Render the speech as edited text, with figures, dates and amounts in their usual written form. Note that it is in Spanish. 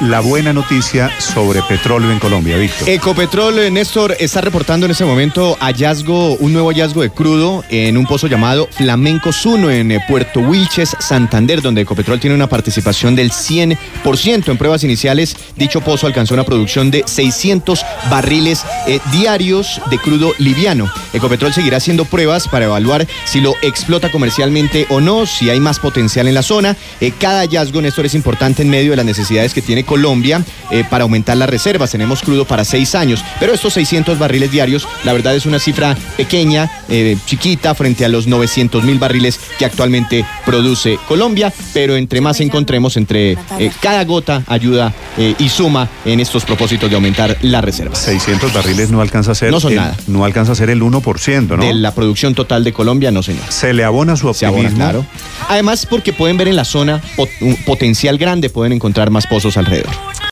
la buena noticia sobre petróleo en Colombia, Víctor? Ecopetrol, Néstor, está reportando en este momento un nuevo hallazgo de crudo en un pozo llamado Flamencos 1 en Puerto Wilches, Santander, donde Ecopetrol tiene una participación del 100%. En pruebas iniciales, dicho pozo alcanzó una producción de 600 barriles diarios de crudo liviano. Ecopetrol seguirá haciendo pruebas para evaluar si lo explota comercialmente o no, si hay más potencial en la zona. Cada hallazgo, Néstor, es importante en medio de las necesidades que tiene Colombia para aumentar las reservas. Tenemos crudo para 6 años, pero estos 600 barriles diarios, la verdad es una cifra pequeña, chiquita, frente a los 900.000 barriles que actualmente produce Colombia, pero entre más encontremos, cada gota ayuda y suma en estos propósitos de aumentar las reservas. 600 barriles no alcanza a ser... No son nada. No alcanza a ser el 1%, ¿no? De la producción total de Colombia, no, señor. Se le abona su optimismo. Se abona, claro. Además, porque pueden ver en la zona un potencial grande, pueden encontrar más pozos alrededor.